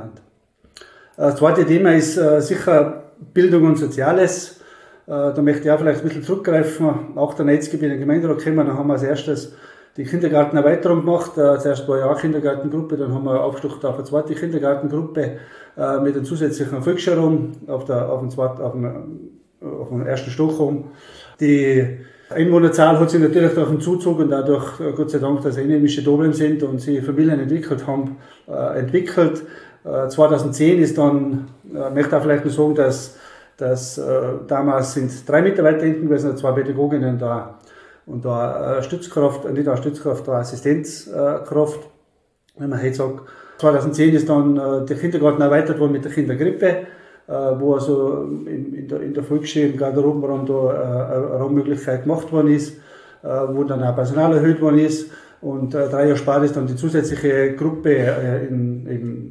Das zweite Thema ist äh, sicher Bildung und Soziales. Äh, da möchte ich auch vielleicht ein bisschen zurückgreifen. Auch der Netzgebiet in den Gemeinderat gekommen, dann haben wir als erstes die Kindergartenerweiterung gemacht. Äh, zuerst war ja auch Kindergartengruppe, dann haben wir aufgestochen auf eine zweite Kindergartengruppe äh, mit einem zusätzlichen Volksschulraum auf, der, auf, dem zweiten, auf, dem, auf dem ersten Stockraum. Die Einwohnerzahl hat sich natürlich durch den Zuzug und dadurch, äh, Gott sei Dank, dass einheimische da bleiben sind und sie Familien entwickelt haben, äh, entwickelt. zweitausendzehn ist dann, ich möchte auch vielleicht noch sagen, dass, dass äh, damals sind drei Mitarbeiter hinten gewesen, zwei Pädagoginnen da und da Stützkraft, nicht eine Stützkraft, eine Assistenzkraft, wenn man heute sagt. zweitausendzehn ist dann äh, der Kindergarten erweitert worden mit der Kindergrippe, äh, wo also in, in, der, in der Volksschule im Garderobenraum da äh, eine Raummöglichkeit gemacht worden ist, äh, wo dann auch Personal erhöht worden ist und äh, drei Jahre später ist dann die zusätzliche Gruppe äh, in, in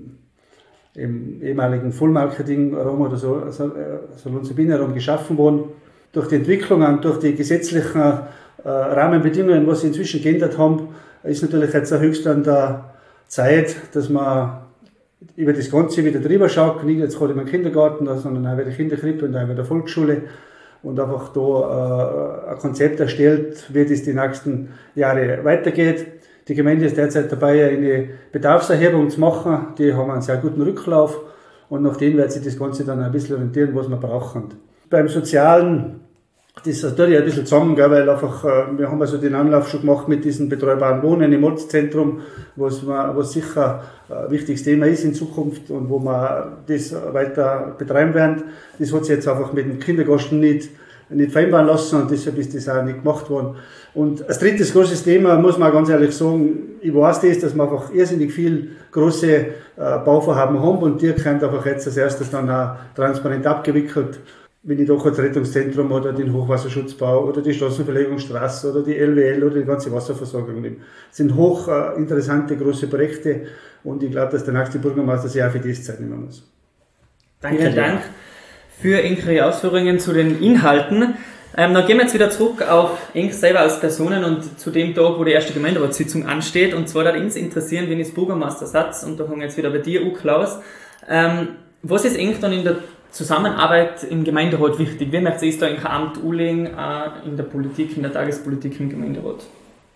im ehemaligen Full-Marketing-Raum oder so, Salon-Sabine-Raum geschaffen worden. Durch die Entwicklung und durch die gesetzlichen äh, Rahmenbedingungen, was sie inzwischen geändert haben, ist natürlich jetzt höchst an der Zeit, dass man über das Ganze wieder drüber schaut, nicht jetzt gerade im Kindergarten, sondern auch bei der Kinderkrippe und auch bei der Volksschule und einfach da äh, ein Konzept erstellt, wie das die nächsten Jahre weitergeht. Die Gemeinde ist derzeit dabei, eine Bedarfserhebung zu machen. Die haben einen sehr guten Rücklauf. und nach denen wird sich das Ganze dann ein bisschen orientieren, was wir brauchen. Beim Sozialen, das ist natürlich ein bisschen zusammen, gell, weil einfach, äh, wir haben also den Anlauf schon gemacht mit diesem betreubaren Wohnen im Ortszentrum, was, was sicher ein wichtiges Thema ist in Zukunft und wo wir das weiter betreiben werden. Das hat sich jetzt einfach mit dem Kindergarten nicht, nicht vereinbaren lassen und deshalb ist das auch nicht gemacht worden. Und als drittes großes Thema muss man ganz ehrlich sagen, ich weiß das, dass wir einfach irrsinnig viel große äh, Bauvorhaben haben und die können einfach jetzt als erstes dann auch transparent abgewickelt. Wenn ich doch das Rettungszentrum oder den Hochwasserschutzbau oder die Straßenverlegungsstraße oder die L W L oder die ganze Wasserversorgung nehme. Das sind hoch äh, interessante, große Projekte und ich glaube, dass der nächste Bürgermeister sich auch für das Zeit nehmen muss. Danke, Vielen Dank für Ihre Ausführungen zu den Inhalten. Ähm, dann gehen wir jetzt wieder zurück auf Eng selber als Personen und zu dem Tag, wo die erste Gemeinderatssitzung ansteht. Und zwar würde uns interessieren, wenn ich das Bürgermeistersatz, und da haben wir jetzt wieder bei dir, U Klaus, ähm, was ist Eng dann in der Zusammenarbeit im Gemeinderat wichtig? Wie möchte es da in Amt Uhling, äh, in der Politik, in der Tagespolitik im Gemeinderat?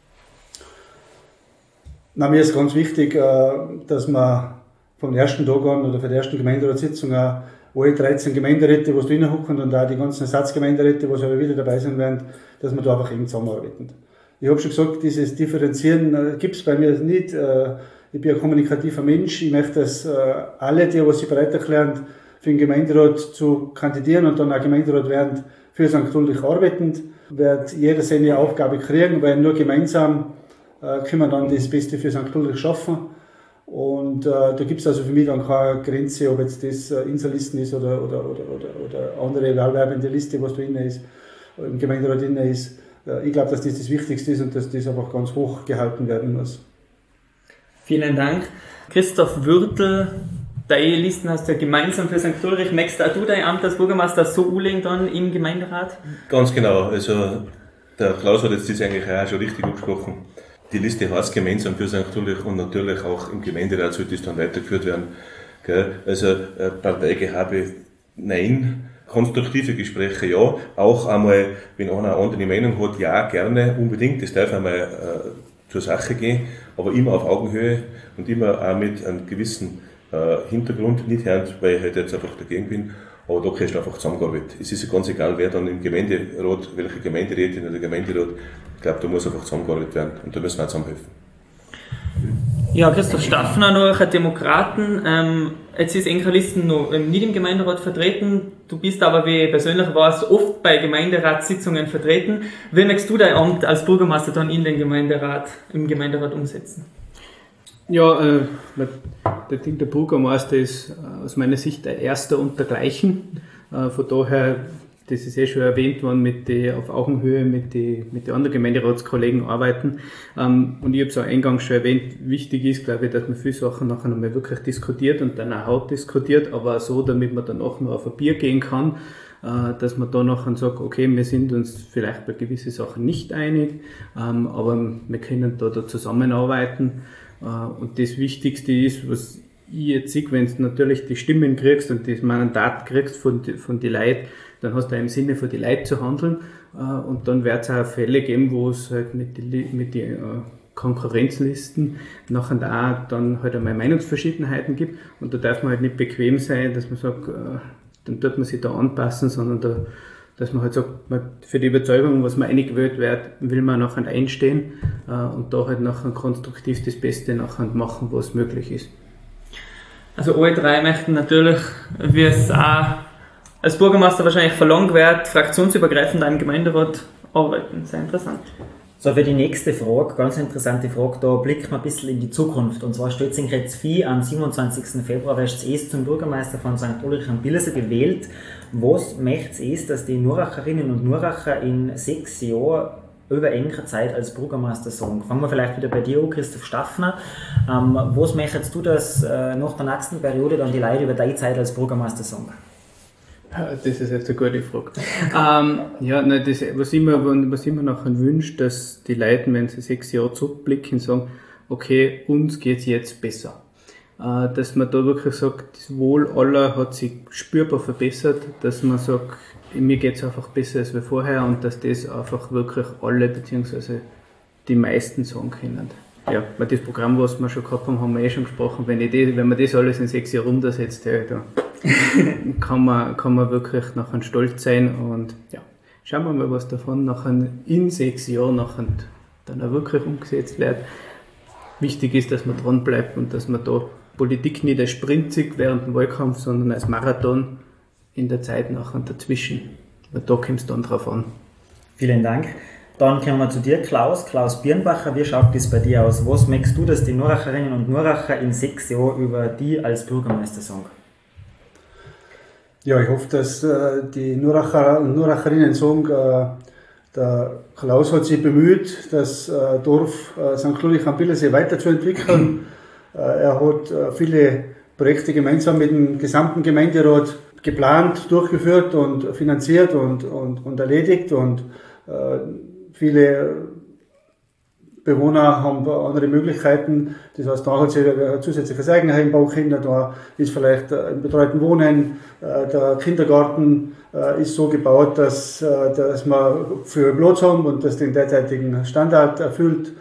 Na, mir ist ganz wichtig, äh, dass man vom ersten Tag an oder von der ersten Gemeinderatssitzung auch alle dreizehn Gemeinderäte, die drinnen hocken und auch die ganzen Ersatzgemeinderäte, die aber wieder dabei sein werden, dass wir da einfach eng zusammenarbeiten. Ich habe schon gesagt, dieses Differenzieren äh, gibt es bei mir nicht. Äh, ich bin ein kommunikativer Mensch. Ich möchte, dass äh, alle, die was sich bereit erklären, für den Gemeinderat zu kandidieren und dann auch Gemeinderat werden, für Sankt Ulrich arbeiten, wird jeder seine Aufgabe kriegen, weil nur gemeinsam äh, können wir dann das Beste für Sankt Ulrich schaffen. Und äh, da gibt es also für mich dann keine Grenze, ob jetzt das äh, Inserlisten ist oder, oder, oder, oder, oder andere wahlwerbende Liste, was da drin ist, im Gemeinderat drin ist. Äh, ich glaube, dass das das Wichtigste ist und dass das einfach ganz hoch gehalten werden muss. Vielen Dank. Christoph Würtel, deine Listen hast du ja gemeinsam für Sankt Ulrich. Möchtest auch du dein Amt als Bürgermeister so Uhling dann im Gemeinderat? Ganz genau. Also der Klaus hat jetzt das eigentlich auch schon richtig angesprochen. Die Liste heißt gemeinsam für Sankt Ulrich und natürlich auch im Gemeinderat sollte es dann weitergeführt werden. Also äh, Parteigehabe, nein. Konstruktive Gespräche, ja. Auch einmal, wenn einer eine andere Meinung hat, ja, gerne, unbedingt. Das darf einmal äh, zur Sache gehen, aber immer auf Augenhöhe und immer auch mit einem gewissen äh, Hintergrund, nicht hören, weil ich halt jetzt einfach dagegen bin, aber da kannst du einfach zusammengearbeitet. Es ist ja ganz egal, wer dann im Gemeinderat, welche Gemeinderätin oder Gemeinderat, ich glaube, da muss einfach zusammengearbeitet werden und da müssen wir auch zusammenhelfen. Ja, Christoph Staffner, noch ein Demokraten. Ähm, jetzt ist Enkerlisten noch ähm, nicht im Gemeinderat vertreten. Du bist aber, wie ich persönlich warst, oft bei Gemeinderatssitzungen vertreten. Wie möchtest du dein Amt als Bürgermeister dann in den Gemeinderat, im Gemeinderat umsetzen? Ja, äh, der, der Bürgermeister ist äh, aus meiner Sicht der Erste und dergleichen. Äh, von daher, das ist eh schon erwähnt worden, mit die, auf Augenhöhe mit den mit die anderen Gemeinderatskollegen arbeiten. Ähm, und ich habe es auch eingangs schon erwähnt, wichtig ist, glaube ich, dass man viele Sachen nachher nochmal wirklich diskutiert und dann auch hart diskutiert, aber auch so, damit man dann auch noch auf ein Bier gehen kann, äh, dass man da nachher sagt, okay, wir sind uns vielleicht bei gewissen Sachen nicht einig, ähm, aber wir können da, da zusammenarbeiten. Uh, und das Wichtigste ist, was ich jetzt sehe, wenn du natürlich die Stimmen kriegst und das Mandat kriegst von, von den Leuten, dann hast du auch im Sinne von den Leuten zu handeln. Uh, und dann wird es auch Fälle geben, wo es halt mit den mit die, uh, Konkurrenzlisten nachher auch dann halt einmal Meinungsverschiedenheiten gibt. Und da darf man halt nicht bequem sein, dass man sagt, uh, dann tut man sich da anpassen, sondern da dass man halt sagt, für die Überzeugung, was man eingewählt wird, will man nachher einstehen äh, und da halt nachher konstruktiv das Beste nachher machen, was möglich ist. Also alle drei möchten natürlich, wie es auch als Bürgermeister wahrscheinlich verlangt wird, fraktionsübergreifend im Gemeinderat arbeiten. Sehr interessant. So, für die nächste Frage, ganz interessante Frage, da blickt man ein bisschen in die Zukunft. Und zwar steht in Vieh am siebenundzwanzigsten Februar, wirst du zum Bürgermeister von Sankt Ulrich am Billerser gewählt. Was möchte es, dass die Nuracherinnen und Nuracher in sechs Jahren über engere Zeit als Bürgermeister sagen? Fangen wir vielleicht wieder bei dir an, Christoph Staffner. Ähm, was möchtest du, dass äh, nach der nächsten Periode dann die Leute über deine Zeit als Bürgermeister sagen? Das ist jetzt eine gute Frage. ähm, ja, nein, das, was ich mir, was ich mir nachher wünsche, dass die Leute, wenn sie sechs Jahre zurückblicken, sagen, okay, uns geht's jetzt besser. Äh, dass man da wirklich sagt, das Wohl aller hat sich spürbar verbessert, dass man sagt, mir geht's einfach besser als wir vorher und dass das einfach wirklich alle, beziehungsweise die meisten sagen können. ja, weil das Programm, was wir schon gehabt haben, haben wir eh schon gesprochen. Wenn, ich das, wenn man das alles in sechs Jahren runtersetzt, ja, da kann, man, kann man wirklich nachher stolz sein. Und ja, schauen wir mal, was davon nachher in sechs Jahren nachher dann auch wirklich umgesetzt wird. Wichtig ist, dass man dran bleibt und dass man da Politik nicht als Sprint sieht während dem Wahlkampf, sondern als Marathon in der Zeit nachher dazwischen. Weil da kommt es dann drauf an. Vielen Dank. Dann kommen wir zu dir, Klaus. Klaus Birnbacher, wie schaut das bei dir aus? Was möchtest du, dass die Nuracherinnen und Nuracher in sechs Jahren über die als Bürgermeister sagen? Ja, ich hoffe, dass äh, die Nuracher und Nuracherinnen sagen, äh, der Klaus hat sich bemüht, das äh, Dorf äh, Sankt Ludwig am Billersee weiterzuentwickeln. äh, er hat äh, viele Projekte gemeinsam mit dem gesamten Gemeinderat geplant, durchgeführt und finanziert und, und, und erledigt. Und äh, viele Bewohner haben andere Möglichkeiten. Das heißt, da hat sich ein zusätzliches Eigenheim, Baukinder, da ist vielleicht ein betreuten Wohnen, der Kindergarten ist so gebaut, dass, dass wir für Platz haben und das den derzeitigen Standard erfüllt.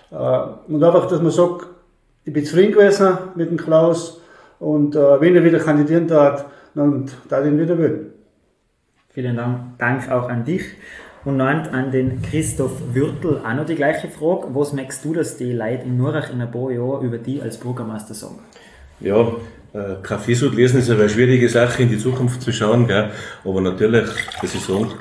Und einfach, dass man sagt, ich bin zufrieden gewesen mit dem Klaus und wenn er wieder kandidieren darf, dann darf ich ihn wieder wählen. Vielen Dank, Dank auch an dich. Und noch an den Christoph Würtl auch noch die gleiche Frage. Was merkst du, dass die Leute in Nurach in ein paar Jahren über die als Bürgermeister sagen? Ja, äh, Kaffeesud lesen ist eine schwierige Sache, in die Zukunft zu schauen, gell? Aber natürlich, dass ich sagen,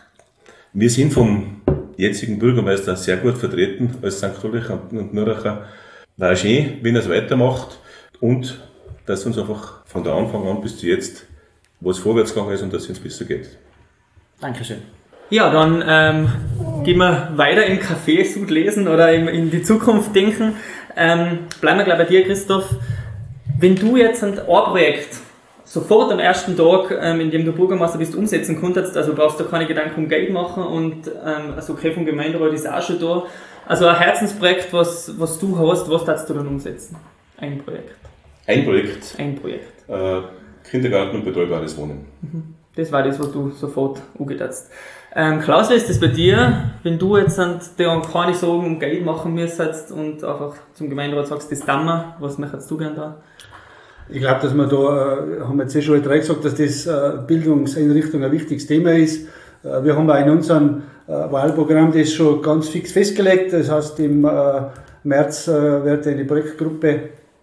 wir sind vom jetzigen Bürgermeister sehr gut vertreten als Sankt Ludwig und Nuracher. War schön, wenn er es weitermacht und dass uns einfach von der Anfang an bis zu jetzt was vorwärts gegangen ist und dass es uns besser geht. Dankeschön. Ja, dann ähm, gehen wir weiter im Kaffeesud lesen oder in, in die Zukunft denken. Ähm, bleiben wir gleich bei dir, Christoph. Wenn du jetzt ein Projekt sofort am ersten Tag, ähm, in dem du Bürgermeister bist, umsetzen konntest, also brauchst du keine Gedanken um Geld machen und ähm, also okay, vom Gemeinderat ist auch schon da. Also ein Herzensprojekt, was, was du hast, was darfst du dann umsetzen? Ein Projekt. Ein Projekt. Ein Projekt. Äh, Kindergarten und betreubares Wohnen. Mhm. Das war das, was du sofort angedacht hast. Ähm, Klaus, wie ist das bei dir, wenn du jetzt dir keine Sorgen um Geld machen müsstest und einfach zum Gemeinderat sagst, das tun wir, was möchtest du gerne da? Ich glaube, dass wir da, äh, haben wir jetzt eh schon drei gesagt, dass das äh, Bildungseinrichtung ein wichtiges Thema ist. Äh, wir haben auch in unserem äh, Wahlprogramm das schon ganz fix festgelegt. Das heißt, im äh, März äh, wird eine Projektgruppe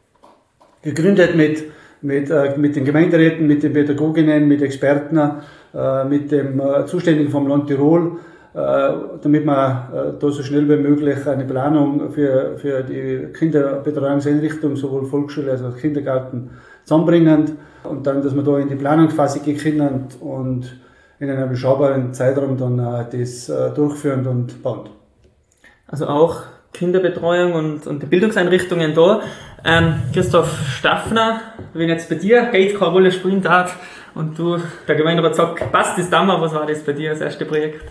gegründet mit Mit, äh, mit den Gemeinderäten, mit den Pädagoginnen, mit Experten, äh, mit dem äh, Zuständigen vom Land Tirol, äh, damit wir äh, da so schnell wie möglich eine Planung für, für die Kinderbetreuungseinrichtung, sowohl Volksschule als auch Kindergarten, zusammenbringen und dann, dass wir da in die Planungsphase gehen können und in einem überschaubaren Zeitraum dann äh, das äh, durchführen und bauen. Also auch Kinderbetreuung und, und die Bildungseinrichtungen da. Ähm, Christoph Staffner, wenn jetzt bei dir Geld keine Rolle spielen darf und du, der Gemeinderat sagt, passt das damals, was war das bei dir, das erste Projekt?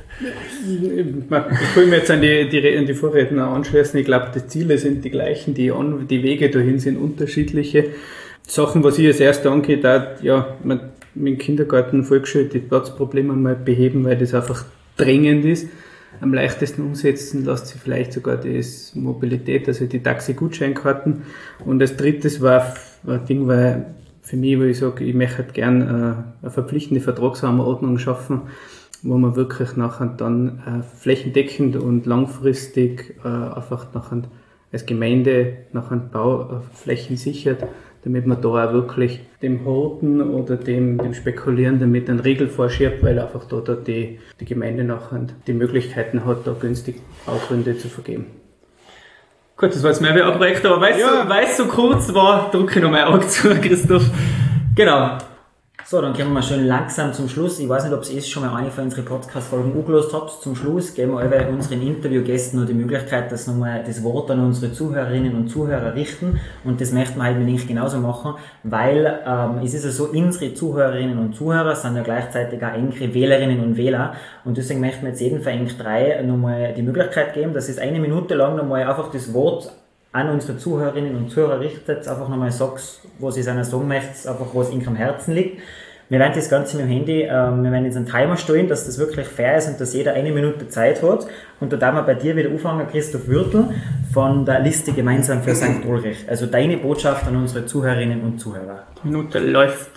Ich will mir jetzt an die, die, an die Vorredner anschließen. Ich glaube, die Ziele sind die gleichen, die, an, die Wege dahin sind unterschiedliche. Sachen, was ich als erstes angeht, auch, ja, mit dem Kindergarten, Volksschule, die Platzprobleme mal beheben, weil das einfach drängend ist. Am leichtesten umsetzen lässt sich vielleicht sogar das Mobilität, also die Taxi-Gutscheinkarten. Und als drittes war ein Ding, weil für mich, wo ich sage, ich möchte halt gerne eine verpflichtende Vertragsrahmenordnung schaffen, wo man wirklich nachher dann flächendeckend und langfristig einfach nachher als Gemeinde nachher Bauflächen sichert, damit man da auch wirklich dem Horten oder dem, dem Spekulieren damit eine Regel vorschiebt, weil einfach da, da die, die Gemeinde nachher die Möglichkeiten hat, da günstig Baugründe zu vergeben. Gut, das war jetzt mehr wie ein Projekt, aber weil es Ja. so, so kurz war, drücke ich noch mal Auge zu, Christoph. Genau. So, dann kommen wir schon langsam zum Schluss. Ich weiß nicht, ob ihr schon mal eine von unseren Podcast-Folgen angelost habt. Zum Schluss geben wir alle unseren Interviewgästen noch die Möglichkeit, dass nochmal das Wort an unsere Zuhörerinnen und Zuhörer richten. Und das möchten wir halt nicht genauso machen, weil ähm, es ist ja so, unsere Zuhörerinnen und Zuhörer sind ja gleichzeitig auch engere Wählerinnen und Wähler. Und deswegen möchten wir jetzt jeden von euch drei nochmal die Möglichkeit geben, dass es eine Minute lang nochmal einfach das Wort an unsere Zuhörerinnen und Zuhörer richtet, einfach nochmal sagst, was ihr seiner sagen möchtet, einfach was ihnen am Herzen liegt. Wir werden das Ganze mit dem Handy, ähm, wir werden jetzt einen Timer stellen, dass das wirklich fair ist und dass jeder eine Minute Zeit hat. Und da darf man bei dir wieder anfangen, Christoph Würtl. von der Liste Gemeinsam für Sankt Ulrich. Also deine Botschaft an unsere Zuhörerinnen und Zuhörer. Die Minute läuft.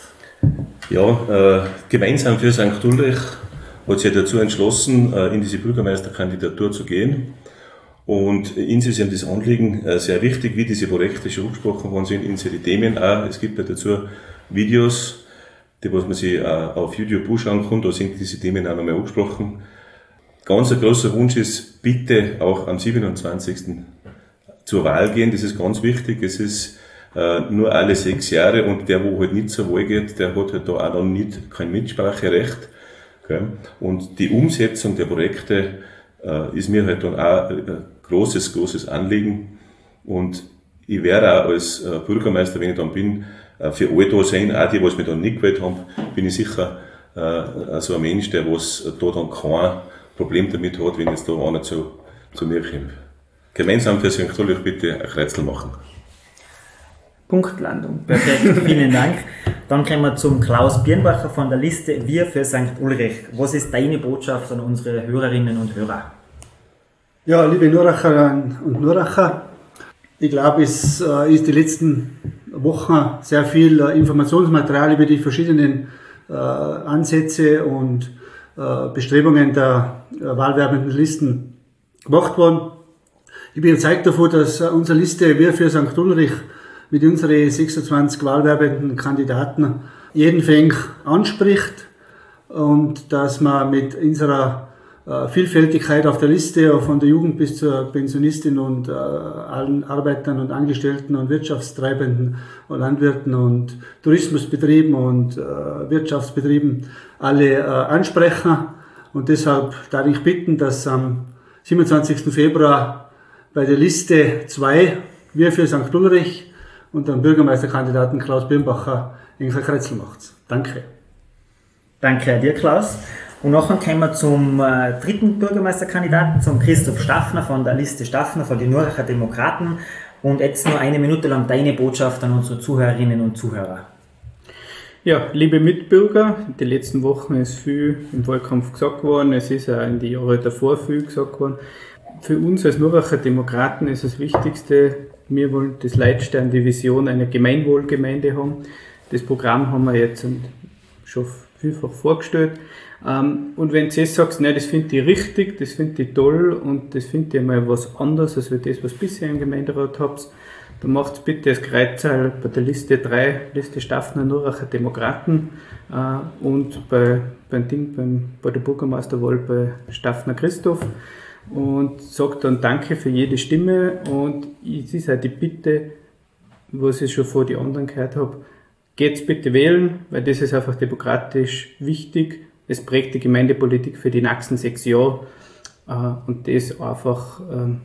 Ja, äh, Gemeinsam für Sankt Ulrich hat sich dazu entschlossen, äh, in diese Bürgermeisterkandidatur zu gehen. Und Ihnen ist das Anliegen äh, sehr wichtig, wie diese Projekte schon angesprochen worden sind, in die Themen auch. Es gibt ja dazu Videos, die was man sich äh, auf YouTube anschauen kann, da sind diese Themen auch nochmal angesprochen. Ganz ein großer Wunsch ist, bitte auch am siebenundzwanzigsten zur Wahl gehen, das ist ganz wichtig. Es ist äh, nur alle sechs Jahre und der, wo halt nicht zur Wahl geht, der hat halt da auch noch nicht kein Mitspracherecht. Okay? Und die Umsetzung der Projekte äh, ist mir halt dann auch ein großes, großes Anliegen. Und ich werde auch als äh, Bürgermeister, wenn ich dann bin, äh, für alle da sein, auch die, was mich dann nicht gewählt haben, bin ich sicher äh, so ein Mensch, der was da dann kein Problem damit hat, wenn jetzt da einer zu, zu mir kommt. Gemeinsam für Sankt Ulrich bitte ein Kreuzel machen. Punktlandung. Perfekt, vielen Dank. Dann kommen wir zum Klaus Birnbacher von der Liste Wir für Sankt Ulrich. Was ist deine Botschaft an unsere Hörerinnen und Hörer? Ja, liebe Nuracherinnen und Nuracher, ich glaube, es äh, ist die letzten Wochen sehr viel äh, Informationsmaterial über die verschiedenen äh, Ansätze und äh, Bestrebungen der äh, wahlwerbenden Listen gemacht worden. Ich bin überzeugt davon, dass äh, unsere Liste Wir für Sankt Ulrich mit unseren sechsundzwanzig wahlwerbenden Kandidaten jeden Fäng anspricht und dass man mit unserer äh, Vielfältigkeit auf der Liste, von der Jugend bis zur Pensionistin und äh, allen Arbeitern und Angestellten und Wirtschaftstreibenden und Landwirten und Tourismusbetrieben und äh, Wirtschaftsbetrieben alle äh, ansprechen. Und deshalb darf ich bitten, dass am siebenundzwanzigsten Februar bei der Liste zwei Wir für Sankt Ulrich und dem Bürgermeisterkandidaten Klaus Birnbacher ein Kreuzel macht. Danke. Danke dir, Klaus. Und nachher kommen wir zum äh, dritten Bürgermeisterkandidaten, zum Christoph Staffner von der Liste Staffner von den Nuracher Demokraten. Und jetzt nur eine Minute lang deine Botschaft an unsere Zuhörerinnen und Zuhörer. Ja, liebe Mitbürger, die letzten Wochen ist viel im Wahlkampf gesagt worden, es ist auch in den Jahren davor viel gesagt worden. Für uns als Nuracher Demokraten ist das Wichtigste, wir wollen das Leitstern, die Vision einer Gemeinwohlgemeinde haben. Das Programm haben wir jetzt schon vielfach vorgestellt. Und wenn du jetzt sagst, nein, das finde ich richtig, das finde ich toll und das finde ich mal was anderes, als das, was bisher im Gemeinderat habt, dann macht bitte das Kreuzerl bei der Liste drei, Liste Staffner Nuracher Demokraten und bei, beim Ding, beim, bei der Bürgermeisterwahl bei Staffner Christoph. Und sagt dann Danke für jede Stimme und es ist auch die Bitte, was ich schon vor die anderen gehört habe, geht's bitte wählen, weil das ist einfach demokratisch wichtig, es prägt die Gemeindepolitik für die nächsten sechs Jahre und das einfach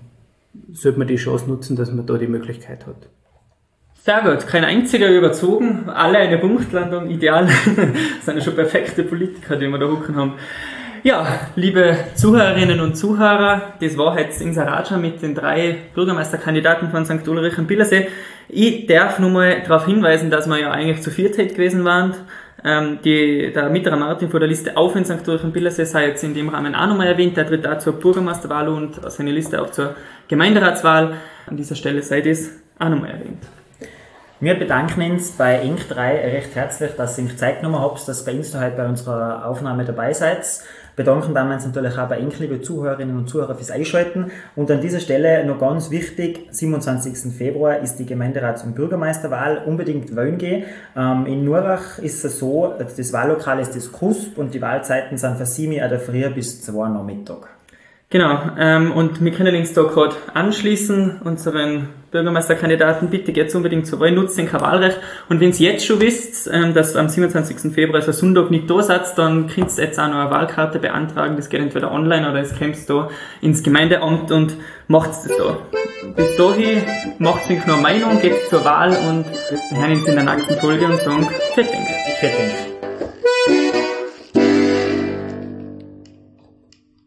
sollte man die Chance nutzen, dass man da die Möglichkeit hat. Sehr gut, kein einziger überzogen, alle eine Punktlandung, ideal, das sind ja schon perfekte Politiker, die wir da hocken haben. Ja, liebe Zuhörerinnen und Zuhörer, das war jetzt unser Ratscher mit den drei Bürgermeisterkandidaten von Sankt Ulrich und Billersee. Ich darf nur mal darauf hinweisen, dass wir ja eigentlich zu viert gewesen waren. Ähm, die, der Mitterer Martin von der Liste auf in Sankt Ulrich und Billersee sei jetzt in dem Rahmen auch nochmal erwähnt. Der tritt auch zur Bürgermeisterwahl und seine Liste auch zur Gemeinderatswahl. An dieser Stelle sei das auch nochmal erwähnt. Wir bedanken uns bei Ink drei recht herzlich, dass ihr euch Zeit genommen habt, dass ihr bei uns heute bei unserer Aufnahme dabei seid. Bedanken damals natürlich auch bei Ink, liebe Zuhörerinnen und Zuhörer, fürs Einschalten. Und an dieser Stelle noch ganz wichtig, siebenundzwanzigsten Februar ist die Gemeinderats- und Bürgermeisterwahl. Unbedingt wählen gehen. Ähm, in Nurach ist es so, das Wahllokal ist das K U S P und die Wahlzeiten sind von sieben Uhr der Früh bis zwei Uhr Nachmittag. Genau, ähm, und wir können uns da gerade anschließen, unseren Bürgermeisterkandidaten, bitte geht unbedingt zur Wahl, nutzt den Wahlrecht. Und wenn ihr jetzt schon wisst, ähm, dass am siebenundzwanzigsten Februar, also Sonntag, nicht da seid, dann könnt ihr jetzt auch noch eine Wahlkarte beantragen. Das geht entweder online oder es kommt da ins Gemeindeamt und macht es da. Bis dahin macht euch noch eine Meinung, geht zur Wahl und wir hören uns in der nächsten Folge und sagen, Vielen Dank. Vielen Dank.